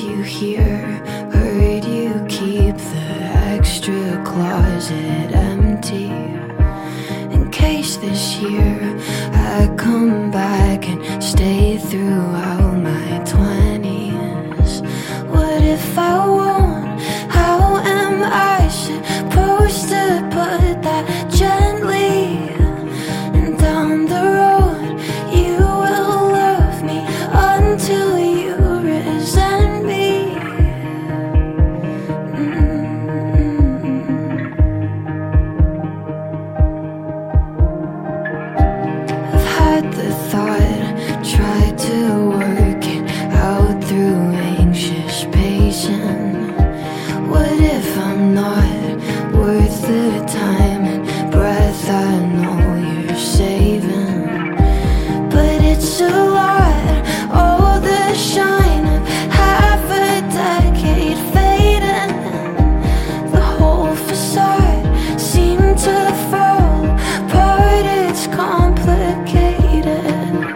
you here. Heard you keep the extra closet empty in case this year I come back and stay throughout my 20s. What if I won't? How am I supposed to put that gently? And down the road you will love me until you resent me. I've had the thought, tried to work it out through anxious pacing. What if I'm not worth the time and breath I know you're saving? But it's a lot, all the shine of half a decade fading. The whole facade seemed to fall apart, it's complicated.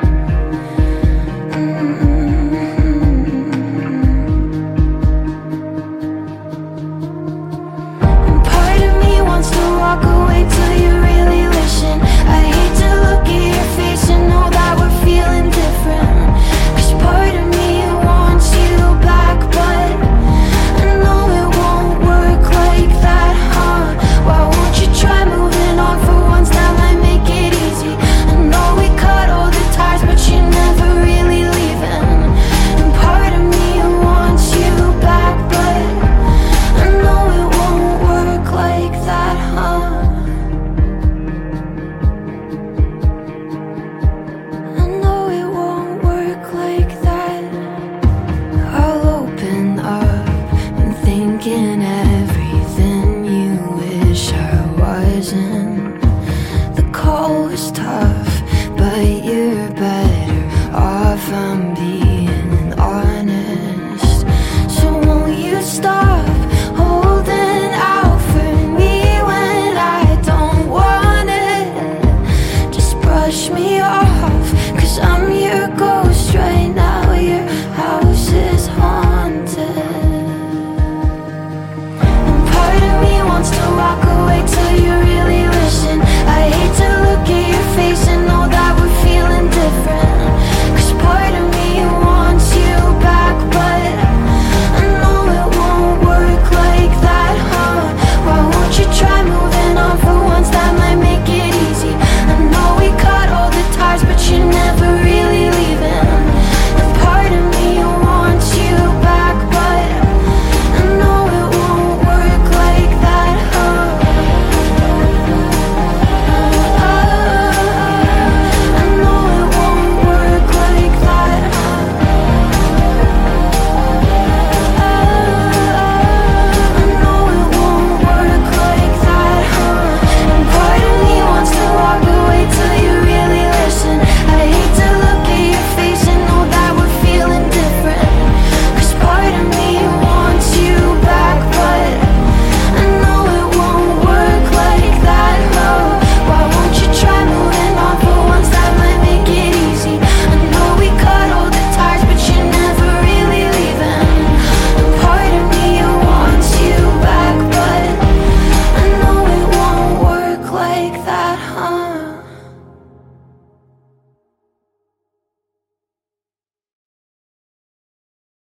And part of me wants to walk away till you really listen. I hate to look at your face and know that we're feeling different. 'Cause part of me wants you back, but I know it won't work like that, huh? Why won't you try moving on for once? That might make it easy. I know we cut all the ties, but you're never really leaving. And part of me wants you back, but I know it won't work like that, huh? I know it won't work like that. I'll open up and thinking everything you wish I wasn't. The call was tough, but you're better off, I'm being honest. So won't you stop holding out for me when I don't want it? Just brush me off, 'cause I'm your ghost.